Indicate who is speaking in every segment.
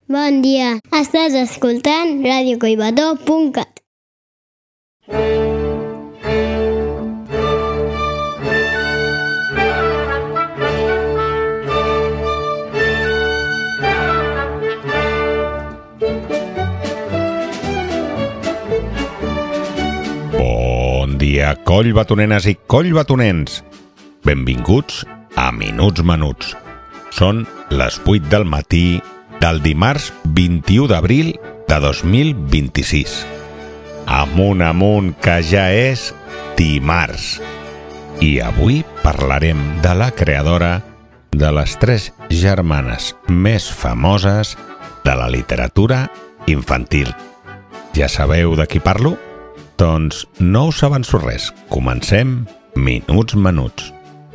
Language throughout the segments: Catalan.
Speaker 1: Bon dia, estàs escoltant radiocoibató.cat.
Speaker 2: Bon dia, collbatonenes i collbatonens. Benvinguts a Minuts Menuts. Són les 8 del matí del dimarts 21 d'abril de 2026. Amunt, que ja és dimarts. I avui parlarem de la creadora de les 3 germanes més famoses de la literatura infantil. Ja sabeu de qui parlo? Doncs no us avanço res. Comencem Minuts Menuts.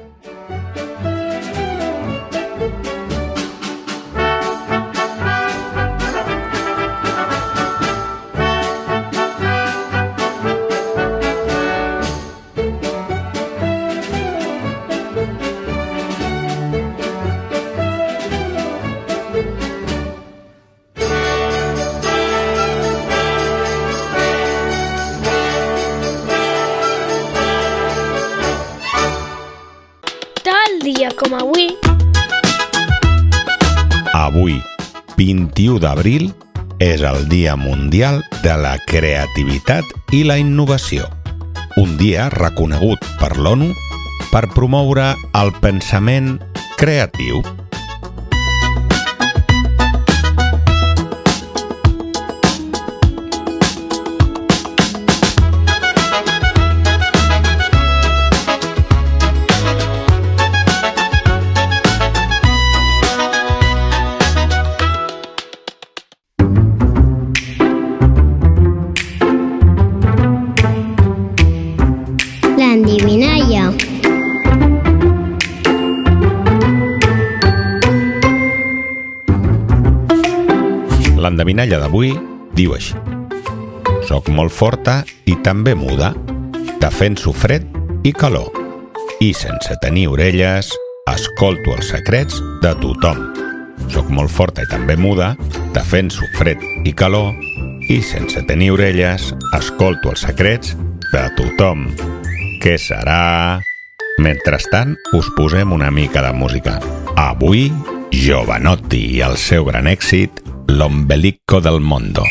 Speaker 3: Dia com avui.
Speaker 2: Avui, 21 d'abril, és el Dia Mundial de la Creativitat i la Innovació. Un dia reconegut per l'ONU per promoure el pensament creatiu.
Speaker 1: L'endevinalla.
Speaker 2: L'endevinalla d'avui diu així: soc molt forta i també muda, defenso fred i calor, i sense tenir orelles escolto els secrets de tothom. Soc molt forta i també muda, defenso fred i calor, i sense tenir orelles escolto els secrets de tothom. Què serà? Mentrestant, us posem una mica de música. Avui, Jovanotti i el seu gran èxit, L'ombelico del mondo.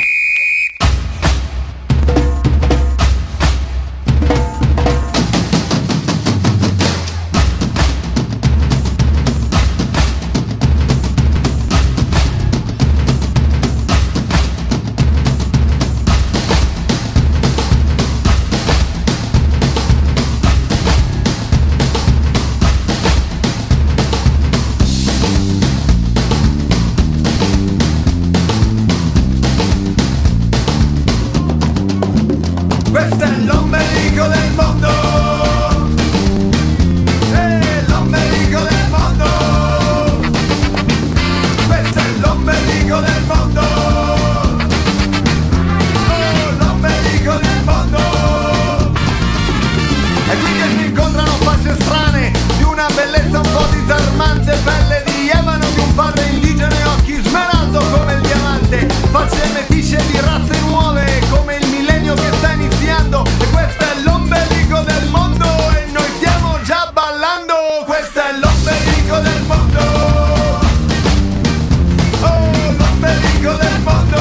Speaker 4: Questo è l'ombelico del mondo. L'ombelico del mondo. Questo è l'ombelico del mondo. Oh, l'ombelico del mondo. È qui che si incontrano facce strane, di una bellezza un po' disarmante, pelle di ebano di un padre indigeno e occhi smeraldo come il diamante, facce meticce di razze nuove come il millennio che sta iniziando. E questo è l'ombelico del mondo e noi stiamo già ballando. Questo è l'ombelico del mondo. Oh, l'ombelico del mondo.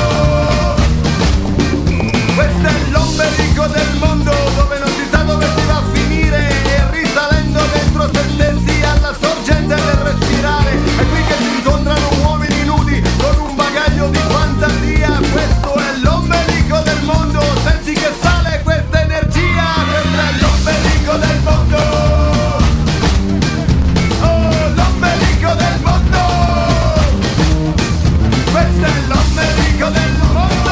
Speaker 4: Questo è l'ombelico del mondo, dove non si sa dove si va a finire, e risalendo dentro se stessi alla sorgente del respirare. È qui che si incontrano uomini nudi con un bagaglio di fantasia. Questo è l'ombelico del mondo. Senti che sale questa energia. Questo è l'ombelico del mondo. Oh, l'ombelico del mondo. Questo è l'ombelico del mondo.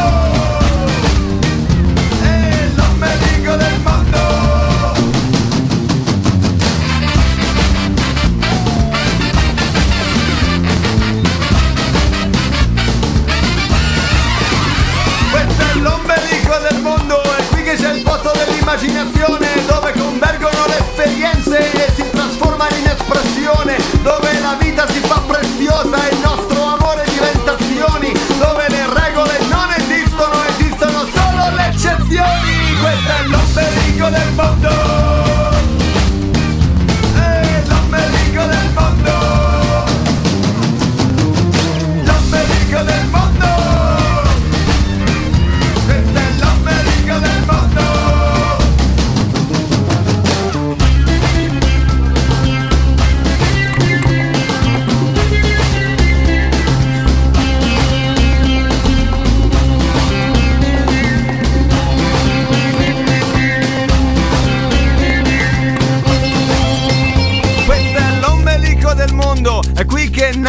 Speaker 4: L'ombelico del mondo. Questo è l'ombelico del mondo, è qui che c'è il posto dell'immaginazione, dove convergono le esperienze e si trasformano in espressione, dove la vita si fa preziosa e il nostro amore diventa azioni,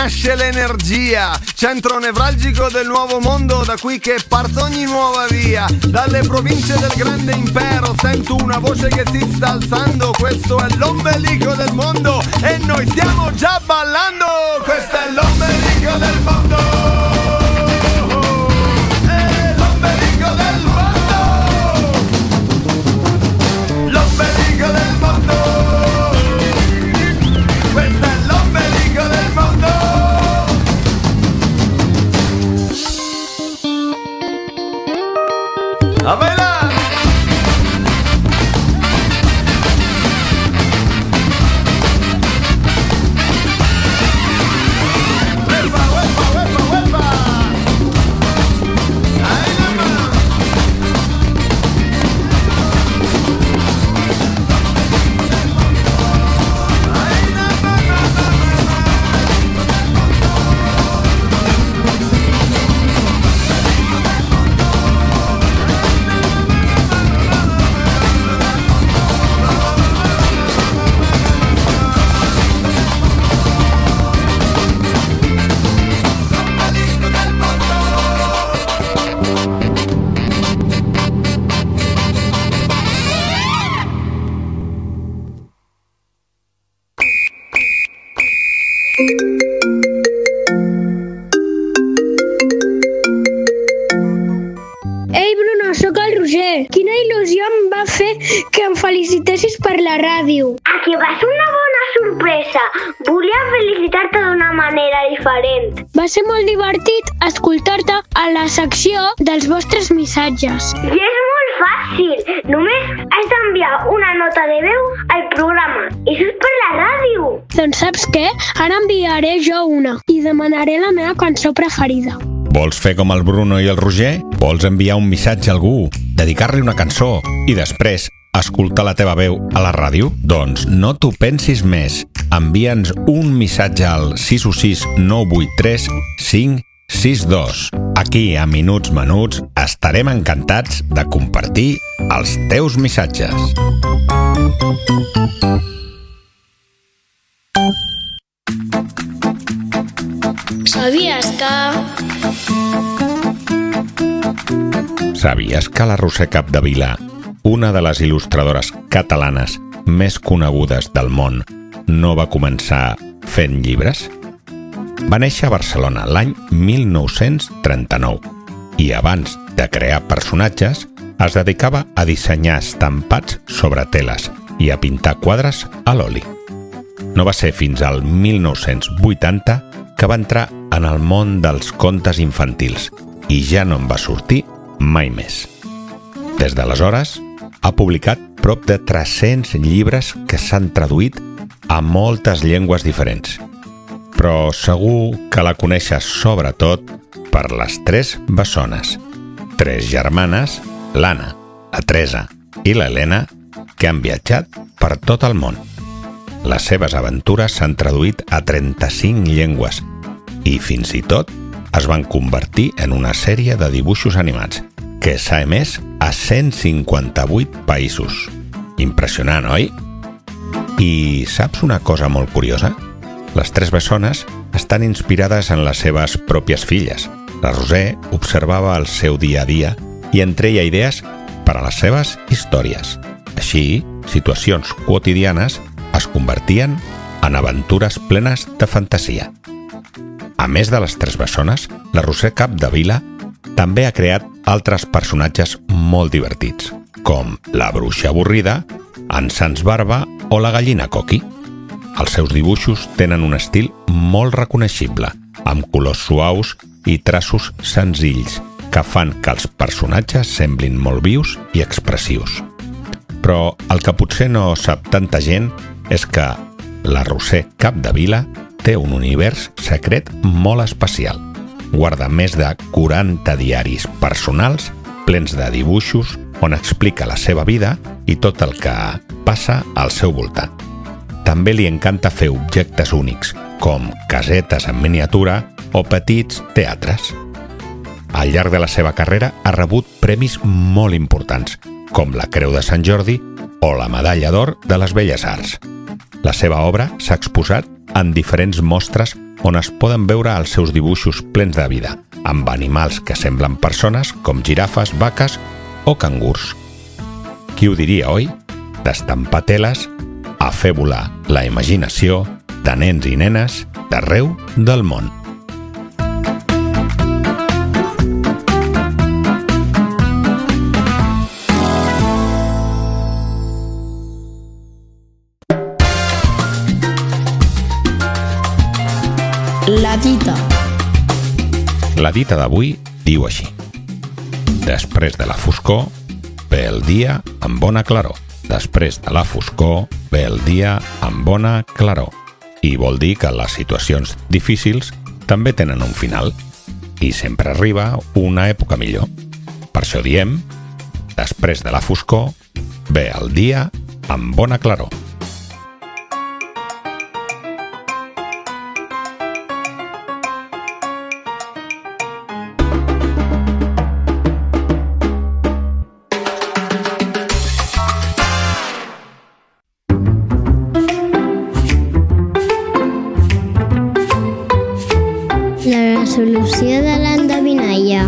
Speaker 4: nasce l'energia, centro nevralgico del nuovo mondo, da qui che parte ogni nuova via. Dalle province del grande impero sento una voce che si sta alzando, questo è l'ombelico del mondo e noi stiamo già ballando. Questo è l'ombelico del mondo, è l'ombelico del mondo, l'ombelico del mondo, questo è l'ombelico del mondo. A bailar!
Speaker 3: Ei, Bruno, sóc el Roger. Quina il·lusió em va fer que em felicitessis per la ràdio.
Speaker 1: A que va ser una bona sorpresa. Volia felicitar-te d'una manera diferent.
Speaker 3: Va ser molt divertit escoltar-te a la secció dels vostres missatges.
Speaker 1: I és molt fàcil. Només has d'enviar una nota de veu al programa. I això és per la ràdio.
Speaker 3: Doncs saps què? Ara enviaré jo una i demanaré la meva cançó preferida.
Speaker 2: Vols fer com el Bruno i el Roger? Vols enviar un missatge a algú, dedicar-li una cançó i després escoltar la teva veu a la ràdio? Doncs no t'ho pensis més. Envia'ns un missatge al 616 983 562. Aquí, a Minuts Menuts, estarem encantats de compartir els teus missatges. Sabies que la Roser Capdevila, una de les il·lustradores catalanes més conegudes del món, no va començar fent llibres? Va néixer a Barcelona l'any 1939 i abans de crear personatges es dedicava a dissenyar estampats sobre teles i a pintar quadres a l'oli. No va ser fins al 1980 que va entrar en el món dels contes infantils i ja no en va sortir mai més. Des d'aleshores, ha publicat prop de 300 llibres que s'han traduït a moltes llengües diferents. Però segur que la coneixes sobretot per les 3 bessones, 3 germanes, l'Anna, la Teresa i l'Helena, que han viatjat per tot el món. Les seves aventures s'han traduït a 35 llengües i fins i tot es van convertir en una sèrie de dibuixos animats que s'ha emès a 158 països. Impressionant, oi? I saps una cosa molt curiosa? Les 3 bessones estan inspirades en les seves pròpies filles. La Roser observava el seu dia a dia i en treia idees per a les seves històries. Així, situacions quotidianes es convertien en aventures plenes de fantasia. A més de les 3 bessones, la Roser Capdevila també ha creat altres personatges molt divertits, com la bruixa avorrida, en Sans Barba o la gallina Coqui. Els seus dibuixos tenen un estil molt reconeixible, amb colors suaus i traços senzills, que fan que els personatges semblin molt vius i expressius. Però el que potser no sap tanta gent és que la Roser Capdevila té un univers secret molt especial. Guarda més de 40 diaris personals plens de dibuixos on explica la seva vida i tot el que passa al seu voltant. També li encanta fer objectes únics, com casetes en miniatura o petits teatres. Al llarg de la seva carrera ha rebut premis molt importants, com la Creu de Sant Jordi o la Medalla d'Or de les Belles Arts. La seva obra s'ha exposat en diferents mostres on es poden veure els seus dibuixos plens de vida, amb animals que semblen persones com girafes, vaques o cangurs. Qui ho diria, oi? D'estampar teles a fer volar la imaginació de nens i nenes d'arreu del món.
Speaker 5: La dita.
Speaker 2: La dita d'avui diu així: després de la foscor ve el dia amb bona claror. Després de la foscor ve el dia amb bona claror. I vol dir que les situacions difícils també tenen un final i sempre arriba una època millor. Per això diem, després de la foscor ve el dia amb bona claror.
Speaker 5: La resolució de l'endevinalla.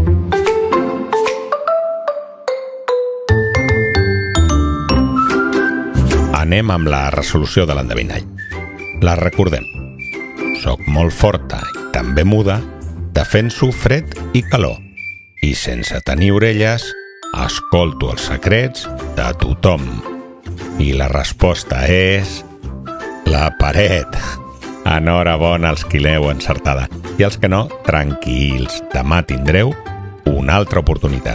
Speaker 2: Anem amb la resolució de l'endevinall. La recordem. Soc molt forta i també muda, defenso fred i calor. I sense tenir orelles, escolto els secrets de tothom. I la resposta és... la paret. Enhorabona als qui l'heu encertada. I els que no, tranquils, demà tindreu una altra oportunitat.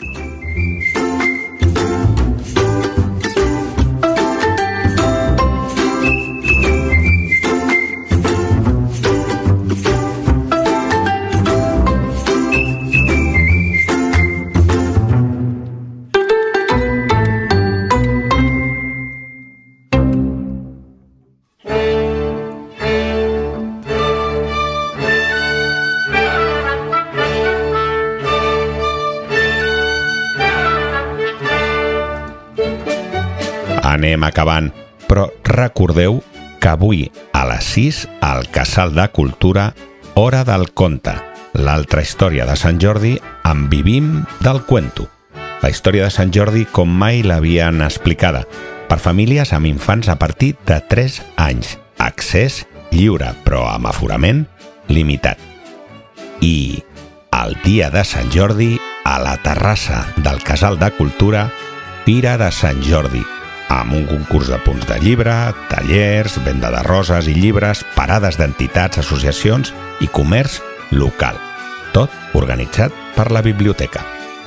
Speaker 2: Anem acabant, però recordeu que avui a les 6 al Casal de Cultura, Hora del Conte, l'altra història de Sant Jordi en Vivim del Cuento. La història de Sant Jordi com mai l'havien explicada, per famílies amb infants a partir de 3 anys, accés lliure, però amb aforament limitat. I el dia de Sant Jordi, a la terrassa del Casal de Cultura, Fira de Sant Jordi, amb un concurs de punts de llibre, tallers, venda de roses i llibres, parades d'entitats, associacions i comerç local. Tot organitzat per la biblioteca.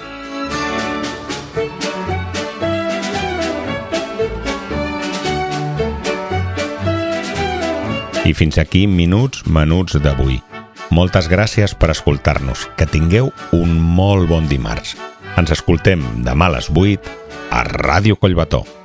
Speaker 2: I fins aquí Minuts Menuts d'avui. Moltes gràcies per escoltar-nos. Que tingueu un molt bon dimarts. Ens escoltem demà a les 8 a Ràdio Collbató.